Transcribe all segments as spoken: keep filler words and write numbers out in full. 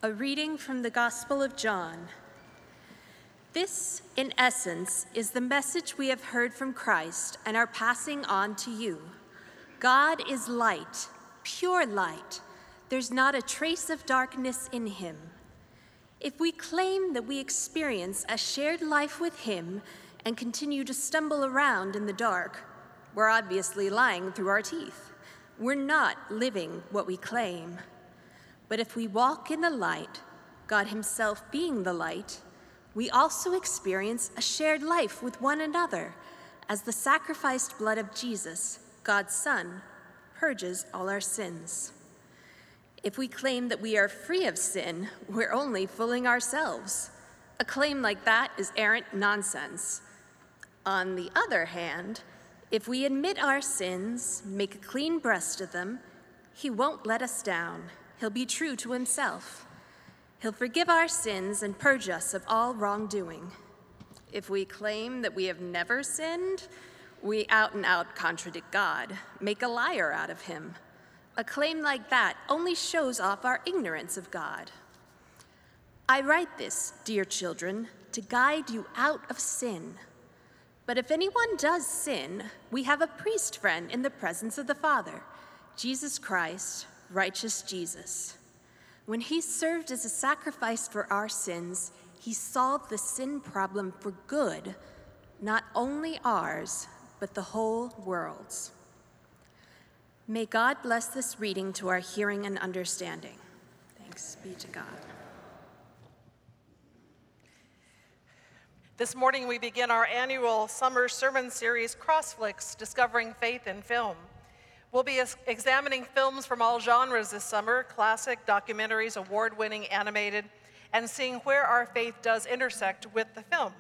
A reading from the Gospel of John. This, in essence, is the message we have heard from Christ and are passing on to you. God is light, pure light. There's not a trace of darkness in him. If we claim that we experience a shared life with him and continue to stumble around in the dark, we're obviously lying through our teeth. We're not living what we claim. But if we walk in the light, God himself being the light, we also experience a shared life with one another as the sacrificed blood of Jesus, God's Son, purges all our sins. If we claim that we are free of sin, we're only fooling ourselves. A claim like that is arrant nonsense. On the other hand, if we admit our sins, make a clean breast of them, he won't let us down. He'll be true to himself. He'll forgive our sins and purge us of all wrongdoing. If we claim that we have never sinned, we out and out contradict God, make a liar out of him. A claim like that only shows off our ignorance of God. I write this, dear children, to guide you out of sin. But if anyone does sin, we have a priest friend in the presence of the Father, Jesus Christ, righteous Jesus. When he served as a sacrifice for our sins, he solved the sin problem for good, not only ours, but the whole world's. May God bless this reading to our hearing and understanding. Thanks be to God. This morning we begin our annual summer sermon series, Crossflix, Discovering Faith in Film. We'll be examining films from all genres this summer, classic, documentaries, award-winning, animated, and seeing where our faith does intersect with the film.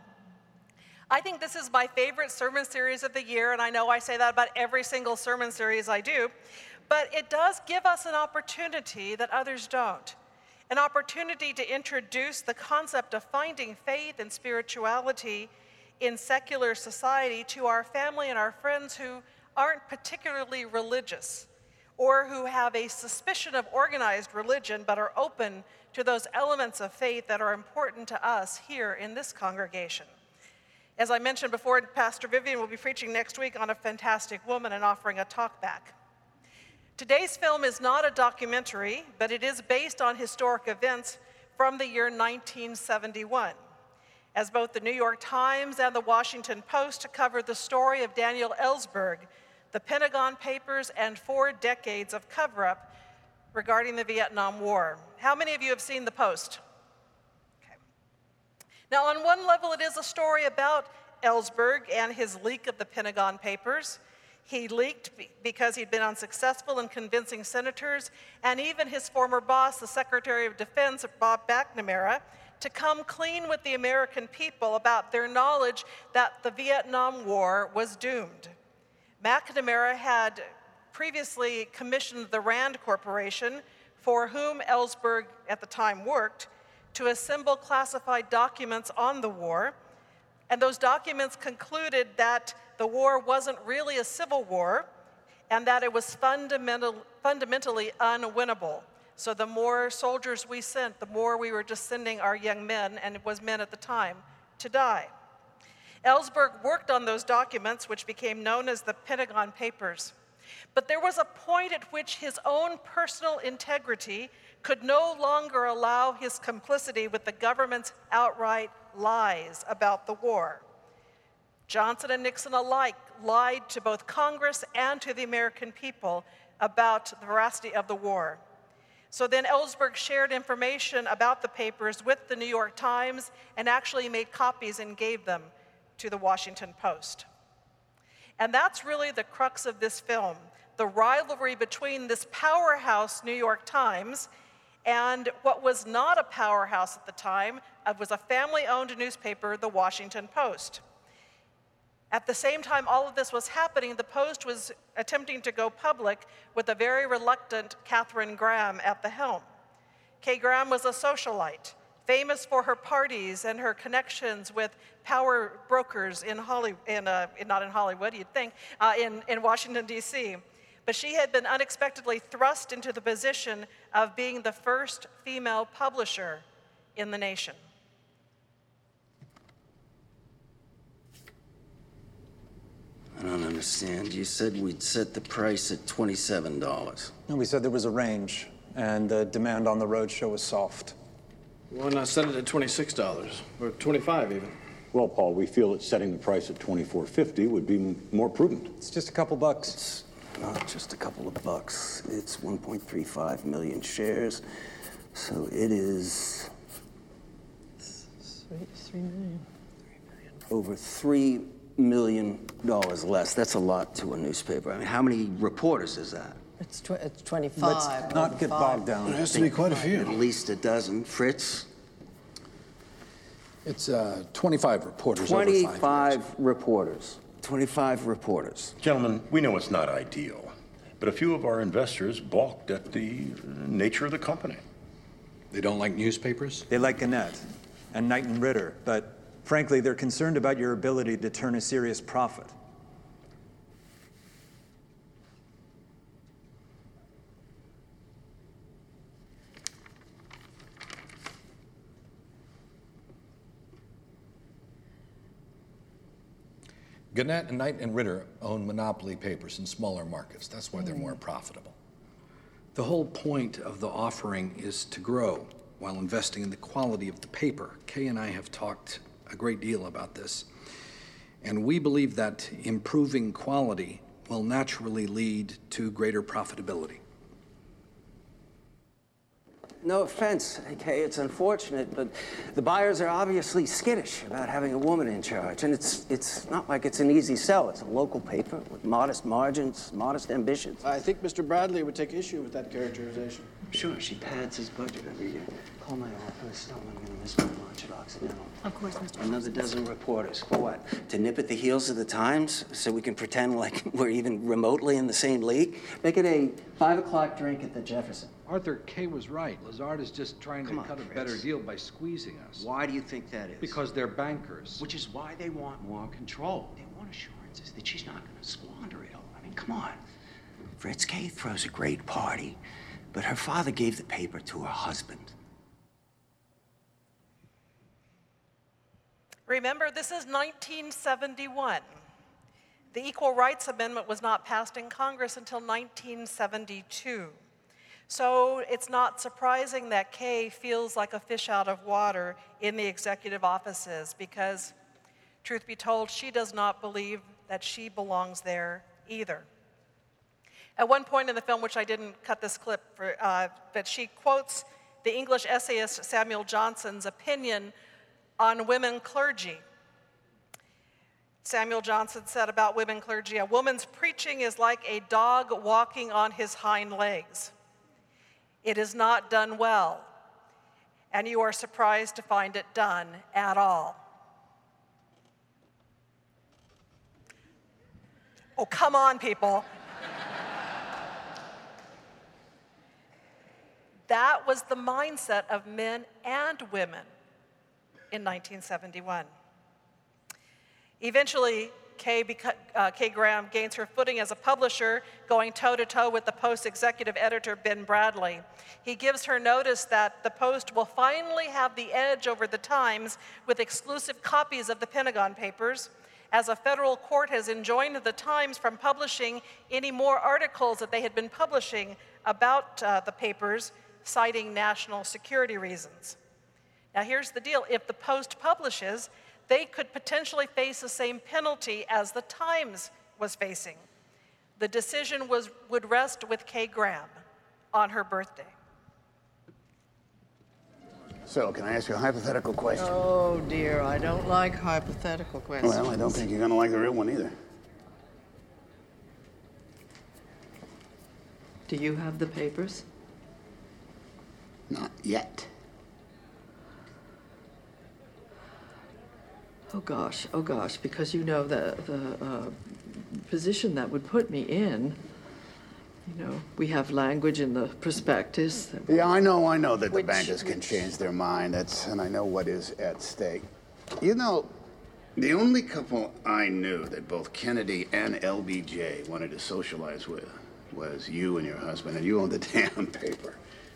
I think this is my favorite sermon series of the year, and I know I say that about every single sermon series I do, but it does give us an opportunity that others don't, an opportunity to introduce the concept of finding faith and spirituality in secular society to our family and our friends who aren't particularly religious or who have a suspicion of organized religion but are open to those elements of faith that are important to us here in this congregation. As I mentioned before, Pastor Vivian will be preaching next week on A Fantastic Woman and offering a talk back. Today's film is not a documentary, but it is based on historic events from the year nineteen seventy-one. As both the New York Times and the Washington Post covered the story of Daniel Ellsberg, the Pentagon Papers, and four decades of cover-up regarding the Vietnam War. How many of you have seen the Post? Okay. Now, on one level, it is a story about Ellsberg and his leak of the Pentagon Papers. He leaked because he'd been unsuccessful in convincing senators and even his former boss, the Secretary of Defense, Bob McNamara, to come clean with the American people about their knowledge that the Vietnam War was doomed. McNamara had previously commissioned the Rand Corporation, for whom Ellsberg at the time worked, to assemble classified documents on the war, and those documents concluded that the war wasn't really a civil war and that it was fundamental, fundamentally unwinnable. So the more soldiers we sent, the more we were just sending our young men, and it was men at the time, to die. Ellsberg worked on those documents, which became known as the Pentagon Papers. But there was a point at which his own personal integrity could no longer allow his complicity with the government's outright lies about the war. Johnson and Nixon alike lied to both Congress and to the American people about the veracity of the war. So then Ellsberg shared information about the papers with the New York Times and actually made copies and gave them to the Washington Post. And that's really the crux of this film, the rivalry between this powerhouse New York Times and what was not a powerhouse at the time. It was a family-owned newspaper, the Washington Post. At the same time all of this was happening, the Post was attempting to go public with a very reluctant Katharine Graham at the helm. Kay Graham was a socialite, famous for her parties and her connections with power brokers in Hollywood, in, uh, in, not in Hollywood, you'd think, uh, in, in Washington, D C but she had been unexpectedly thrust into the position of being the first female publisher in the nation. I don't understand. You said we'd set the price at twenty-seven dollars. No, we said there was a range, and the demand on the roadshow was soft. Why not set it at twenty-six dollars, or twenty-five even? Well, Paul, we feel that setting the price at twenty-four fifty would be m- more prudent. It's just a couple bucks. It's not just a couple of bucks. It's one point three five million shares, so it is Three, three million. over three million dollars less. That's a lot to a newspaper. I mean, how many reporters is that? It's, tw- it's twenty-five. Let's not get five. bogged There down. has to be quite a At few. least a dozen. Fritz? It's uh, twenty-five reporters over five years. twenty-five reporters. twenty-five reporters. Gentlemen, we know it's not ideal, but a few of our investors balked at the nature of the company. They don't like newspapers? They like Gannett and Knight and Ritter, but frankly, they're concerned about your ability to turn a serious profit. Gannett and Knight and Ritter own monopoly papers in smaller markets. That's why they're more profitable. The whole point of the offering is to grow while investing in the quality of the paper. Kay and I have talked a great deal about this, and we believe that improving quality will naturally lead to greater profitability. No offense, okay, it's unfortunate, but the buyers are obviously skittish about having a woman in charge, and it's it's not like it's an easy sell. It's a local paper with modest margins, modest ambitions. I think Mister Bradley would take issue with that characterization. Sure, she pads his budget every year. Call my office, tell them I'm gonna miss my lunch at Occidental. Of course, Mister Another dozen reporters. For what? To nip at the heels of the Times so we can pretend like we're even remotely in the same league? Make it a five o'clock drink at the Jefferson. Arthur, Kay was right. Lazard is just trying to Come on, cut a Chris. better deal by squeezing us. Why do you think that is? Because they're bankers. Which is why they want more control. They want assurances that she's not going to squander it all. I mean, come on. Fritz, Kay throws a great party, but her father gave the paper to her husband. Remember, this is nineteen seventy-one. The Equal Rights Amendment was not passed in Congress until nineteen seventy-two. So it's not surprising that Kay feels like a fish out of water in the executive offices because, truth be told, she does not believe that she belongs there either. At one point in the film, which I didn't cut this clip for, uh, but she quotes the English essayist Samuel Johnson's opinion on women clergy. Samuel Johnson said about women clergy, "A woman's preaching is like a dog walking on his hind legs. It is not done well, and you are surprised to find it done at all." Oh, come on, people. That was the mindset of men and women in nineteen seventy-one. Eventually, Kay, beca- uh, Kay Graham gains her footing as a publisher, going toe-to-toe with the Post's executive editor, Ben Bradley. He gives her notice that the Post will finally have the edge over the Times with exclusive copies of the Pentagon Papers, as a federal court has enjoined the Times from publishing any more articles that they had been publishing about uh, the papers, citing national security reasons. Now here's the deal. If the Post publishes, they could potentially face the same penalty as the Times was facing. The decision was, would rest with Kay Graham on her birthday. So, can I ask you a hypothetical question? Oh, dear, I don't like hypothetical questions. Well, I don't think you're gonna like the real one either. Do you have the papers? Not yet. Oh, gosh, oh, gosh, because you know the, the uh, position that would put me in, you know, we have language in the prospectus. That Yeah, I know, I know that the Which- bankers can which- change their mind. That's, and I know what is at stake. You know, the only couple I knew that both Kennedy and L B J wanted to socialize with was you and your husband, and you owned the damn paper.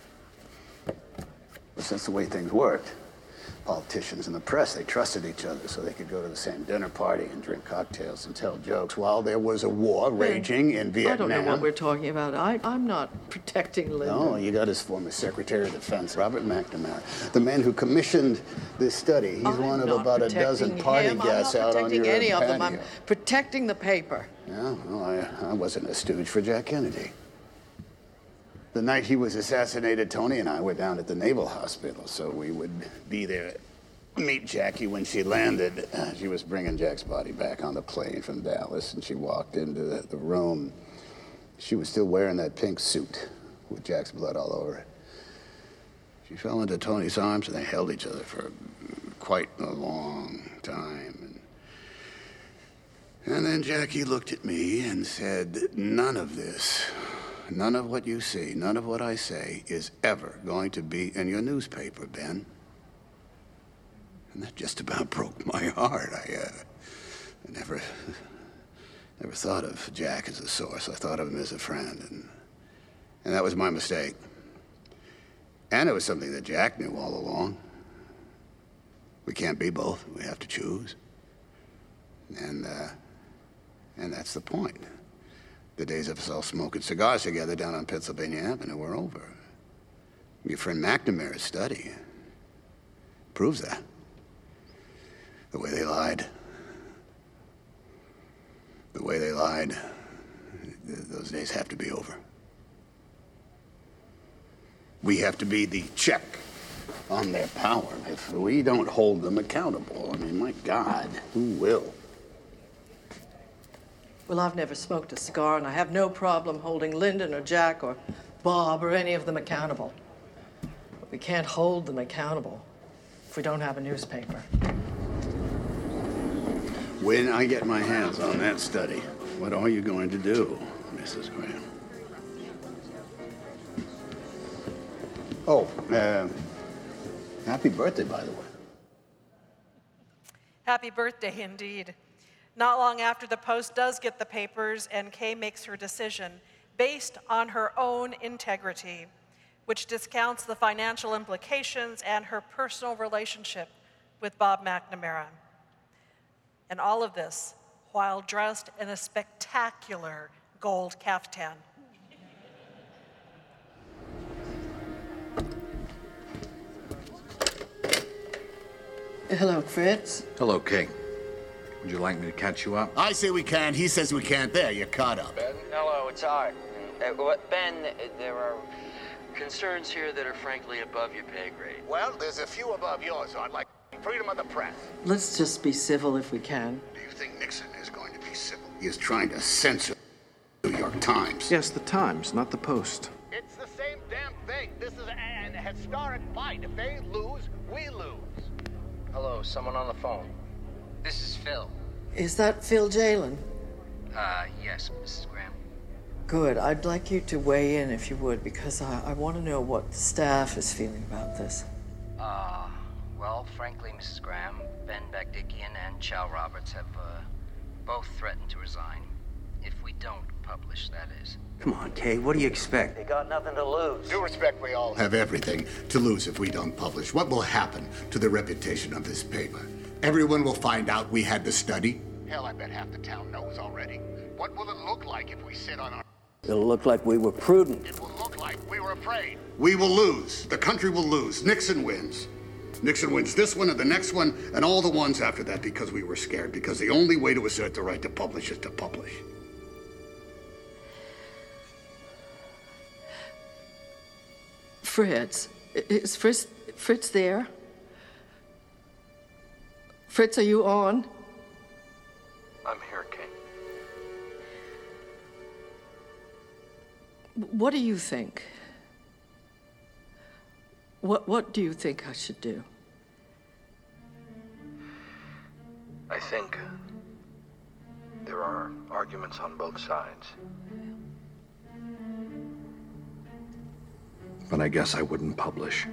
But that's the way things worked. Politicians and the press, they trusted each other so they could go to the same dinner party and drink cocktails and tell jokes while there was a war raging in Vietnam. I don't know what we're talking about. I, I'm not protecting Lyndon. No, you got his former Secretary of Defense, Robert McNamara, the man who commissioned this study. He's I'm one of not about a dozen protecting party him. guests I'm not out on protecting your any of them. patio. I'm protecting the paper. Yeah, well, I, I wasn't a stooge for Jack Kennedy. The night he was assassinated, Tony and I were down at the Naval Hospital, so we would be there, meet Jackie when she landed. Uh, she was bringing Jack's body back on the plane from Dallas, and she walked into the, the room. She was still wearing that pink suit with Jack's blood all over it. She fell into Tony's arms, and they held each other for quite a long time. And, and then Jackie looked at me and said, none of this, none of what you see, none of what I say is ever going to be in your newspaper, Ben. And that just about broke my heart. I, uh, I never, never thought of Jack as a source. I thought of him as a friend, and, and that was my mistake. And it was something that Jack knew all along. We can't be both. We have to choose. And, uh, and that's the point. The days of us all smoking cigars together down on Pennsylvania Avenue were over. Your friend McNamara's study proves that. The way they lied. The way they lied. Those days have to be over. We have to be the check on their power. If we don't hold them accountable, I mean, my God, who will? Well, I've never smoked a cigar, and I have no problem holding Lyndon or Jack or Bob or any of them accountable. But we can't hold them accountable if we don't have a newspaper. When I get my hands on that study, what are you going to do, Missus Graham? Oh, uh, happy birthday, by the way. Happy birthday, indeed. Not long after the Post does get the papers, and Kay makes her decision based on her own integrity, which discounts the financial implications and her personal relationship with Bob McNamara. And all of this while dressed in a spectacular gold caftan. Hello, Fritz. Hello, Kay. Would you like me to catch you up? I say we can. He says we can't. There, you're caught up. Ben? Hello, it's Art. Uh, what, Ben, uh, there are concerns here that are frankly above your pay grade. Well, there's a few above yours, Art, like freedom of the press. Let's just be civil if we can. Do you think Nixon is going to be civil? He is trying to censor the New York Times. Yes, the Times, not the Post. It's the same damn thing. This is an historic fight. If they lose, we lose. Hello, someone on the phone. This is Phil. Is that Phil Jalen? Uh, yes, Missus Graham. Good. I'd like you to weigh in if you would, because I, I want to know what the staff is feeling about this. Uh, well, frankly, Missus Graham, Ben Bagdikian and Chow Roberts have, uh, both threatened to resign. If we don't publish, that is. Come on, Kay, what do you expect? They got nothing to lose. Due respect, we all have everything to lose if we don't publish. What will happen to the reputation of this paper? Everyone will find out we had the study. Hell, I bet half the town knows already. What will it look like if we sit on our... It'll look like we were prudent. It will look like we were afraid. We will lose. The country will lose. Nixon wins. Nixon wins this one and the next one and all the ones after that because we were scared. Because the only way to assert the right to publish is to publish. Fritz, is Fritz, Fritz there? Fritz, are you on? I'm here, Kay. What do you think? What, what do you think I should do? I think there are arguments on both sides. But I guess I wouldn't publish.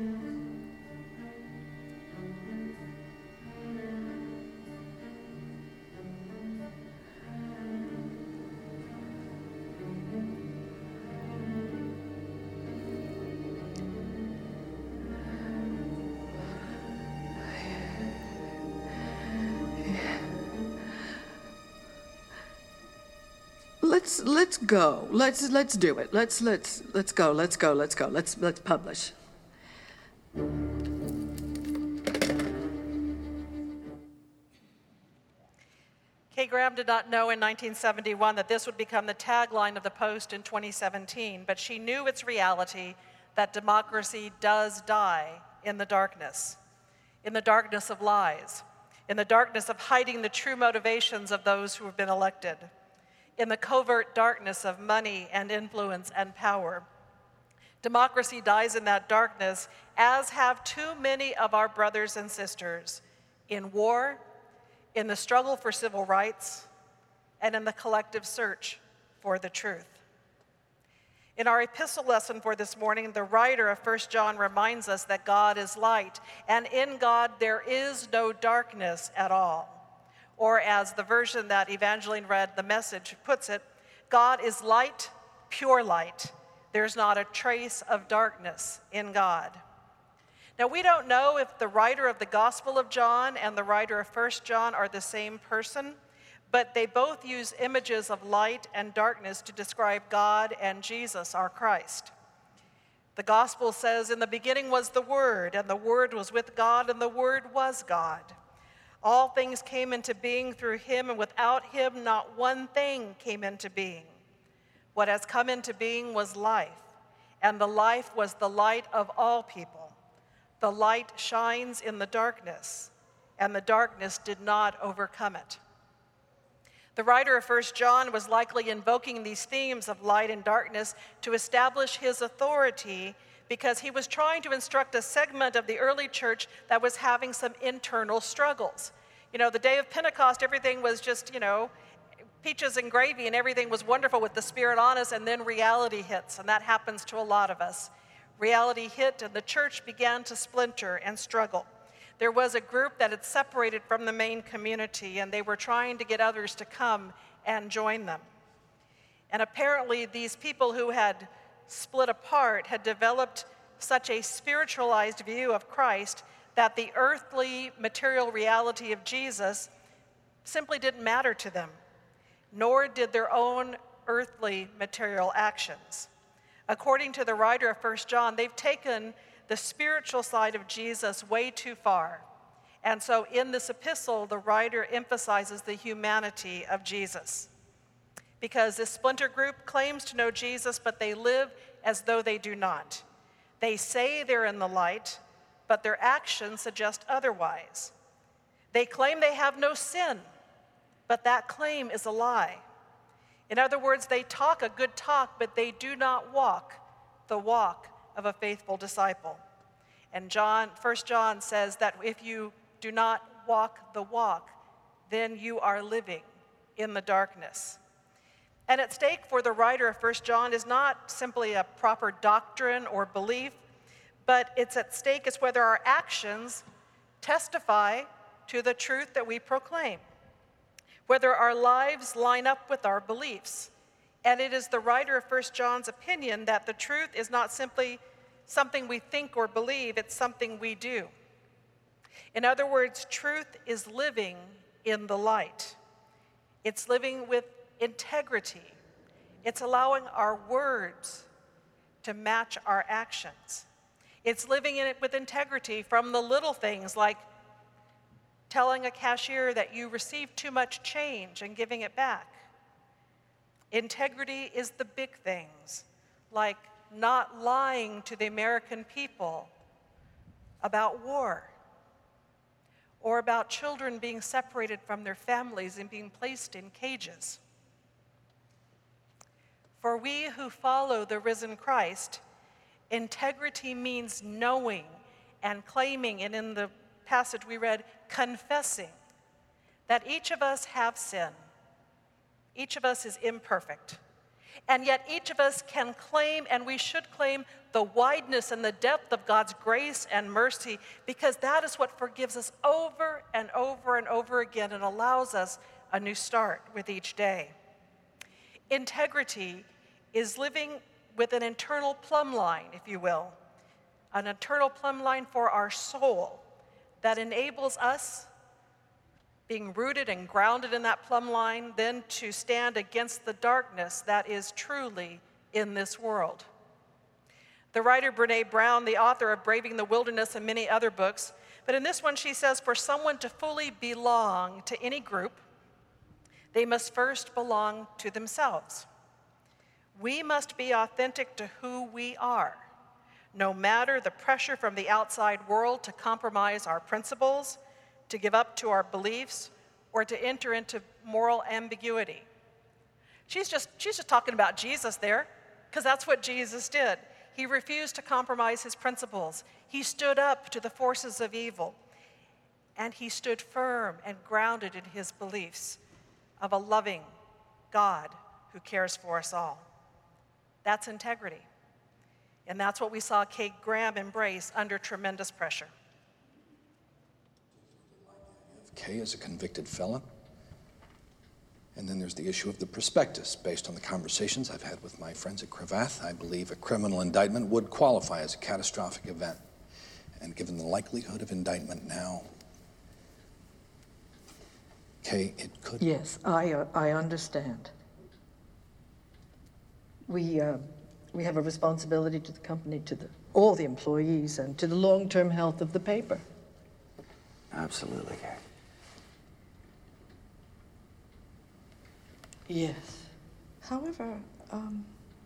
let's let's go. Let's let's do it. Let's let's let's go. Let's go. Let's go. Let's let's publish. Kay Graham did not know in nineteen seventy-one that this would become the tagline of the Post in twenty seventeen, but she knew its reality, that democracy does die in the darkness, in the darkness of lies, in the darkness of hiding the true motivations of those who have been elected, in the covert darkness of money and influence and power. Democracy dies in that darkness, as have too many of our brothers and sisters in war, in the struggle for civil rights, and in the collective search for the truth. In our epistle lesson for this morning, the writer of First John reminds us that God is light, and in God there is no darkness at all. Or as the version that Evangeline read, The Message, puts it, God is light, pure light. There's not a trace of darkness in God. Now, we don't know if the writer of the Gospel of John and the writer of First John are the same person, but they both use images of light and darkness to describe God and Jesus, our Christ. The Gospel says, "In the beginning was the Word, and the Word was with God, and the Word was God. All things came into being through him, and without him not one thing came into being. What has come into being was life, and the life was the light of all people. The light shines in the darkness, and the darkness did not overcome it." The writer of First John was likely invoking these themes of light and darkness to establish his authority, because he was trying to instruct a segment of the early church that was having some internal struggles. You know, the day of Pentecost, everything was just, you know, peaches and gravy, and everything was wonderful with the Spirit on us, and then reality hits, and that happens to a lot of us. Reality hit, and the church began to splinter and struggle. There was a group that had separated from the main community, and they were trying to get others to come and join them. And apparently, these people who had split apart had developed such a spiritualized view of Christ that the earthly material reality of Jesus simply didn't matter to them, nor did their own earthly material actions. According to the writer of First John, they've taken the spiritual side of Jesus way too far. And so in this epistle, the writer emphasizes the humanity of Jesus. Because this splinter group claims to know Jesus, but they live as though they do not. They say they're in the light, but their actions suggest otherwise. They claim they have no sin, but that claim is a lie. In other words, they talk a good talk, but they do not walk the walk of a faithful disciple. And John, First John says that if you do not walk the walk, then you are living in the darkness. And at stake for the writer of First John is not simply a proper doctrine or belief, but it's at stake is whether our actions testify to the truth that we proclaim, whether our lives line up with our beliefs. And it is the writer of First John's opinion that the truth is not simply something we think or believe, it's something we do. In other words, truth is living in the light. It's living with integrity. It's allowing our words to match our actions. It's living in it with integrity from the little things like telling a cashier that you received too much change and giving it back. Integrity is the big things, like not lying to the American people about war, or about children being separated from their families and being placed in cages. For we who follow the risen Christ, integrity means knowing and claiming, and in the passage we read, confessing that each of us have sin. Each of us is imperfect. And yet each of us can claim, and we should claim, the wideness and the depth of God's grace and mercy, because that is what forgives us over and over and over again and allows us a new start with each day. Integrity is living with an internal plumb line, if you will, an internal plumb line for our soul that enables us being rooted and grounded in that plumb line, then to stand against the darkness that is truly in this world. The writer Brene Brown, the author of Braving the Wilderness and many other books, but in this one she says, for someone to fully belong to any group, they must first belong to themselves. We must be authentic to who we are, no matter the pressure from the outside world to compromise our principles, to give up to our beliefs, or to enter into moral ambiguity. She's just, she's just talking about Jesus there, because that's what Jesus did. He refused to compromise his principles. He stood up to the forces of evil, and he stood firm and grounded in his beliefs of a loving God who cares for us all. That's integrity. And that's what we saw Kate Graham embrace under tremendous pressure. Kay is a convicted felon. And then there's the issue of the prospectus. Based on the conversations I've had with my friends at Cravath, I believe a criminal indictment would qualify as a catastrophic event. And given the likelihood of indictment now, Kay, it could... Yes, I, uh, I understand. We, uh, we have a responsibility to the company, to the, all the employees, and to the long-term health of the paper. Absolutely, Kay. Yes. However, um...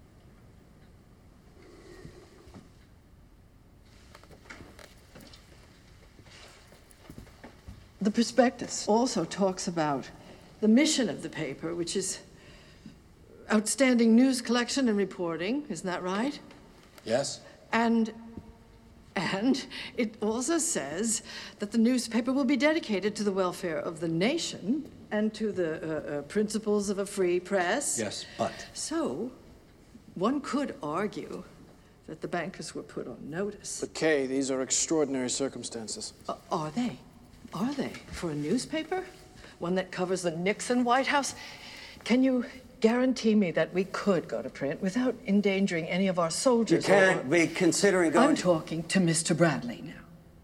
the prospectus also talks about the mission of the paper, which is outstanding news collection and reporting. Isn't that right? Yes. And, and it also says that the newspaper will be dedicated to the welfare of the nation and to the uh, uh, principles of a free press. Yes, but... So, one could argue that the bankers were put on notice. But Kay, these are extraordinary circumstances. Uh, are they? Are they? For a newspaper? One that covers the Nixon White House? Can you guarantee me that we could go to print without endangering any of our soldiers? You can't or... be considering going... I'm talking to Mister Bradley now.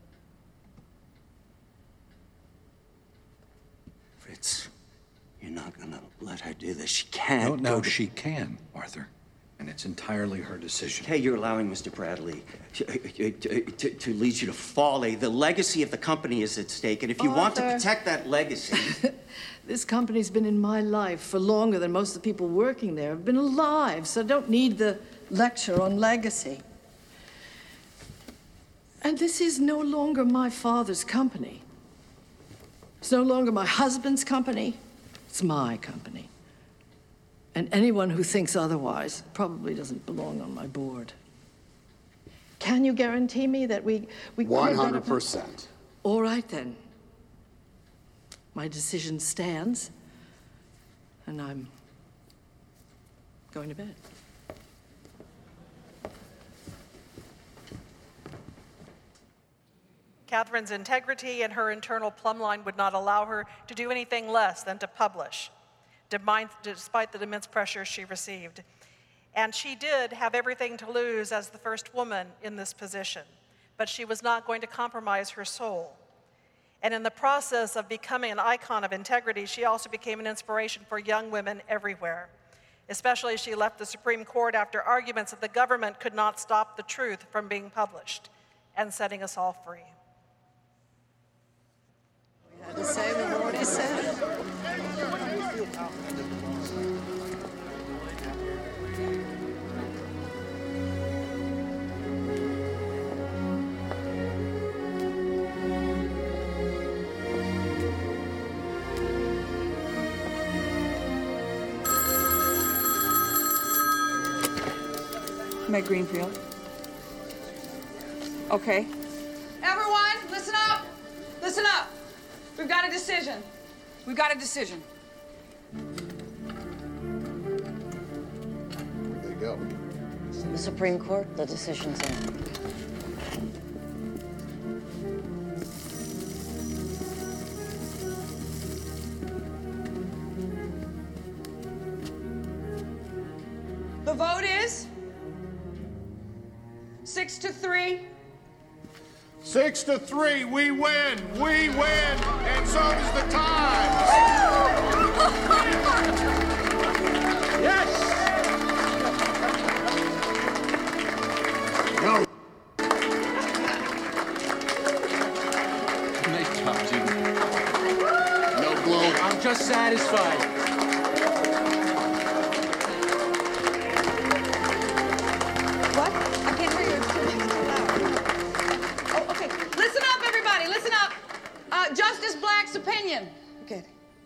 Fritz, you're not gonna let her do this. She can't. No, no, go to... she can, Arthur. And it's entirely her decision. Hey, you're allowing Mister Bradley to, to, to, to lead you to folly. The legacy of the company is at stake, and if you Arthur. want to protect that legacy... This company's been in my life for longer than most of the people working there have been alive, so I don't need the lecture on legacy. And this is no longer my father's company. It's no longer my husband's company. It's my company. And anyone who thinks otherwise probably doesn't belong on my board. Can you guarantee me that we... we one hundred percent. All right, then. My decision stands, and I'm going to bed. Catherine's integrity and her internal plumb line would not allow her to do anything less than to publish, despite the immense pressure she received. And she did have everything to lose as the first woman in this position, but she was not going to compromise her soul. And in the process of becoming an icon of integrity, she also became an inspiration for young women everywhere, especially as she left the Supreme Court after arguments that the government could not stop the truth from being published and setting us all free. We had to say we've already said. Meg Greenfield. Okay. Everyone, listen up! Listen up! We've got a decision. We've got a decision. Where'd they go? The Supreme Court, the decision's in. The vote is six to three. Six to three, we win, we win, and so does the Times. Yes! No. Nice job, Gene. No blow. I'm just satisfied. What? I can't hear you. It's too, it's too loud. Oh, okay. Listen up, everybody. Listen up. Uh, Justice Black's opinion. Okay.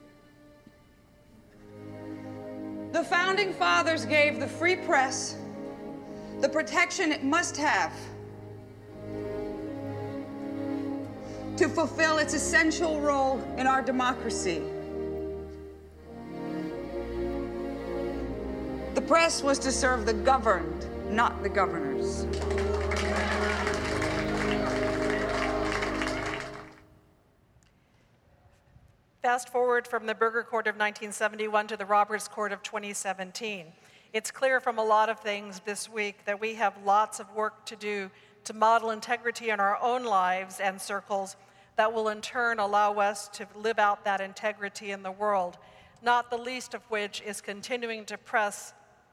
The Founding Fathers gave the free press the protection it must have to fulfill its essential role in our democracy. The press was to serve the governed, not the governors. Fast forward from the Burger Court of nineteen seventy-one to the Roberts Court of twenty seventeen. It's clear from a lot of things this week that we have lots of work to do to model integrity in our own lives and circles that will in turn allow us to live out that integrity in the world, not the least of which is continuing to press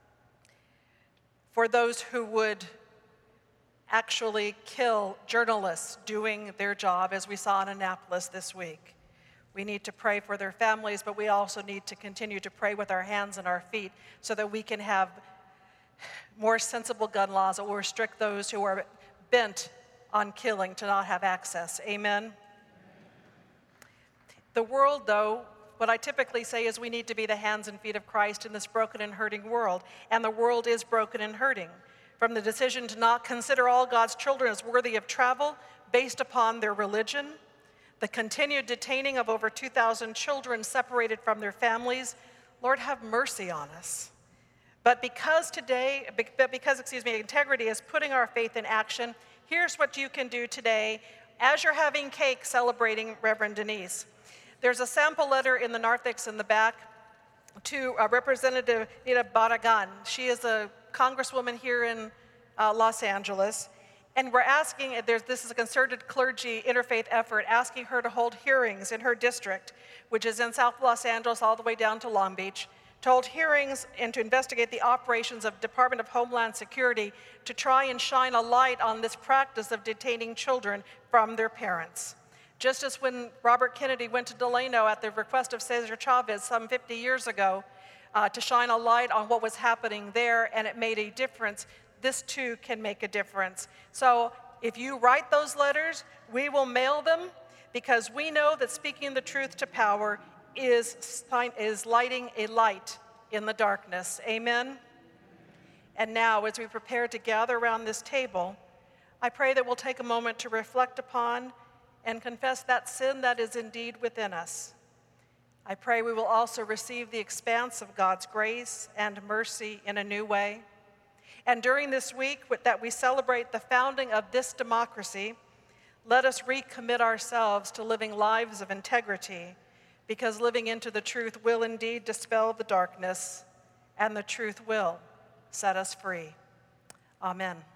for those who would actually kill journalists doing their job, as we saw in Annapolis this week. We need to pray for their families, but we also need to continue to pray with our hands and our feet so that we can have more sensible gun laws that will restrict those who are bent on killing to not have access. Amen? The world, though, what I typically say is we need to be the hands and feet of Christ in this broken and hurting world, and the world is broken and hurting. From the decision to not consider all God's children as worthy of travel based upon their religion, the continued detaining of over two thousand children separated from their families. Lord, have mercy on us. But because today, because, excuse me, integrity is putting our faith in action, here's what you can do today as you're having cake celebrating Reverend Denise. There's a sample letter in the narthex in the back to uh, Representative Nita Barragan. She is a congresswoman here in uh, Los Angeles. And we're asking, there's, this is a concerted clergy interfaith effort, asking her to hold hearings in her district, which is in South Los Angeles all the way down to Long Beach, to hold hearings and to investigate the operations of Department of Homeland Security to try and shine a light on this practice of detaining children from their parents. Just as when Robert Kennedy went to Delano at the request of Cesar Chavez some fifty years ago uh, to shine a light on what was happening there, and it made a difference, this too can make a difference. So if you write those letters, we will mail them because we know that speaking the truth to power is, is lighting a light in the darkness. Amen? And now, as we prepare to gather around this table, I pray that we'll take a moment to reflect upon and confess that sin that is indeed within us. I pray we will also receive the expanse of God's grace and mercy in a new way. And during this week that we celebrate the founding of this democracy, let us recommit ourselves to living lives of integrity, because living into the truth will indeed dispel the darkness, and the truth will set us free. Amen.